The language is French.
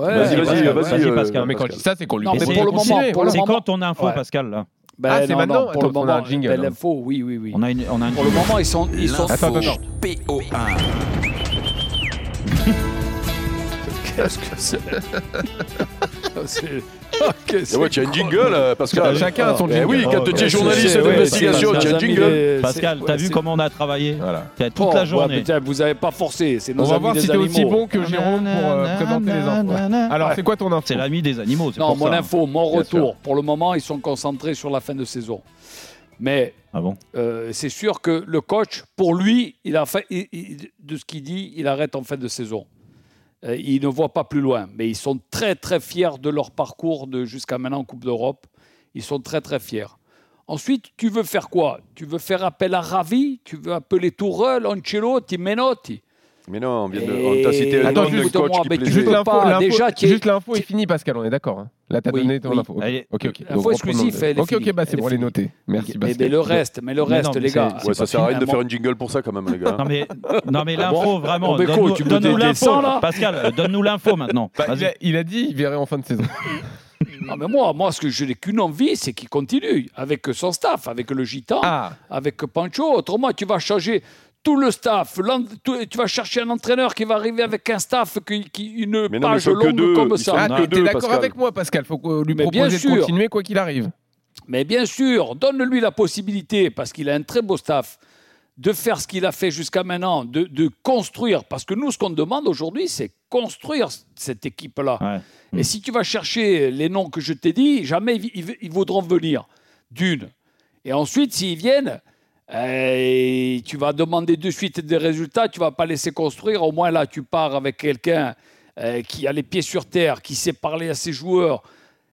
Vas-y, Pascal. Mais quand je dis ça, c'est qu'on lui Non, mais propose pour de le moment, continuer, pour le C'est moment- quand ton info, Ouais. Pascal, là? c'est maintenant. Pour le Attends, on a moment, un jingle, hein. l'info, oui. On a un Pour le moment, ils sont. Attends. PO1. Qu'est-ce que c'est Tu as un jingle, Pascal. Chacun a son Eh jingle. oui, quand tu es journaliste c'est- d'investigation, c'est- tu as un c'est- jingle. Pascal, t'as vu comment on a travaillé? Voilà. Toute la journée. Vous n'avez pas forcé, c'est nos On va amis voir des si t'es aussi animaux. bon que Jérôme pour présenter les infos. Alors, c'est quoi ton info? C'est l'ami des animaux, c'est Non, pour mon ça. info, mon Bien retour. Pour le moment, ils sont concentrés sur la fin de saison. Mais Ah bon? c'est sûr que le coach, pour lui, de ce qu'il dit, il arrête en fin de saison. Il ne voit pas plus loin. Mais ils sont très, très fiers de leur parcours jusqu'à maintenant en Coupe d'Europe. Ils sont très, très fiers. Ensuite, tu veux faire quoi? Tu veux faire appel à Ravi? Tu veux appeler Tourelle, Ancelotti, Menotti? Mais non, on t'a cité un Attends, nom de écoute-moi, coach qui mais tu plaisait. Juste veux l'info, pas, déjà, juste l'info est finie, Pascal, on est d'accord. Hein. Là, t'as Oui, donné ton oui. info. Allez. Ok. L'info Donc, exclusive, elle est Ok, finie. bah c'est Elle bon, est elle est finie. notée. Merci, Mais Pascal. le reste, non, les gars. Ouais, ça sert à rien de faire un jingle pour ça quand même, les gars. Non mais l'info, vraiment. Bon, mais quoi, tu me Donne-nous descends, l'info, là Pascal. Donne-nous l'info maintenant. Bah, Vas-y. il a dit, il verrait en fin de saison. Ah, mais moi, ce que je n'ai qu'une envie, c'est qu'il continue avec son staff, avec le Gitan, avec Pancho. Autrement, tu vas changer tout le staff. Tu vas chercher un entraîneur qui va arriver avec un staff une Mais non, mais page faut que longue deux. comme Ils ça. sont- Ah, que t'es deux, d'accord Pascal. avec moi, Pascal? Faut lui Mais bien proposer de sûr. continuer quoi qu'il arrive. Mais bien sûr, donne-lui la possibilité, parce qu'il a un très beau staff, de faire ce qu'il a fait jusqu'à maintenant, de construire. Parce que nous, ce qu'on demande aujourd'hui, c'est construire cette équipe-là. Ouais. Et si tu vas chercher les noms que je t'ai dit, jamais ils voudront venir. D'une. Et ensuite, s'ils viennent, tu vas demander de suite des résultats, tu ne vas pas laisser construire. Au moins, là, tu pars avec quelqu'un qui a les pieds sur terre, qui sait parler à ses joueurs,